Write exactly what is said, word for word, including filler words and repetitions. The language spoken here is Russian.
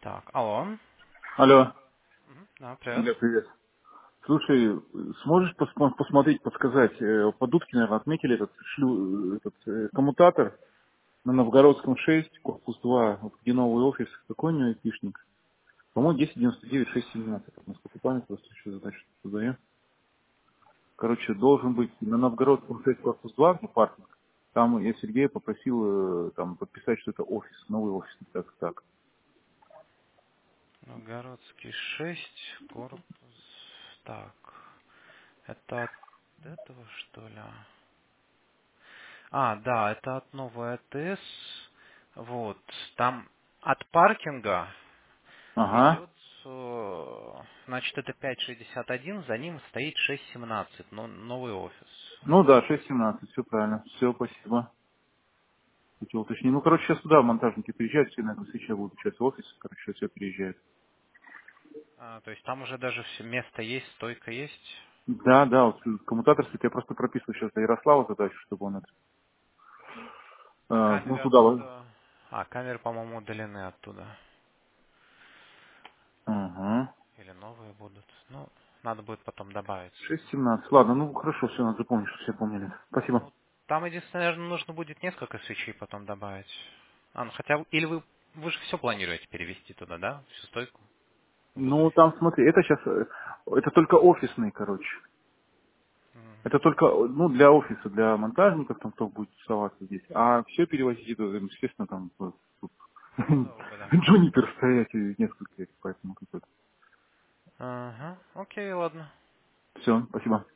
Так, алло. Алло. Мгм. Да, привет. Да, привет. Слушай, сможешь пос- посмотреть, подсказать, э, под Дудки, наверное, отметили этот, шлю, этот э, коммутатор на Новгородском шесть, корпус два, вот где новый офис, какой у него айпишник? По-моему, десять девяносто девять шесть семнадцать, насколько память, просто еще задачу задаю. Короче, должен быть на Новгородском шесть, корпус два, где паркинг. Там я Сергея попросил э, там подписать, что это офис, новый офис, так, так. Новгородский шесть, корпус. Так, это от этого, что ли? А, да, это от новой АТС. Вот, там от паркинга Ага. идет, э, значит, это пять шестьдесят один, за ним стоит шесть семнадцать, но новый офис. Ну да, шесть семнадцать, все правильно. Все, спасибо. Хотел уточнить. Ну, короче, сейчас туда монтажники приезжают, все, наверное, сейчас будут сейчас в офис, короче, сейчас все приезжают. А, то есть там уже даже все место есть, стойка есть. Да, да, вот коммутатор, я просто прописываю сейчас до Ярослава задачу, чтобы он это, э, ну, Камеры туда вот. оттуда. А, камеры, по-моему, удалены оттуда. Ага. Или новые будут. Ну, надо будет потом добавить. шесть семнадцать. Ладно, ну, хорошо, все, надо запомнить, что все помнили. Спасибо. Ну, там единственное, наверное, нужно будет несколько свечей потом добавить. А, ну хотя бы- или вы, вы же все планируете перевести туда, да? Всю стойку в Ну, будущем. там, смотри, это сейчас, это только офисный, короче. М, Это только, ну, для офиса, для монтажников, там, кто будет тусоваться здесь. А все перевозить, это, естественно, там, вот, тут Ну да, да. джунипер стоять и несколько, поэтому какой-то. Ага, окей, ладно. Все, спасибо.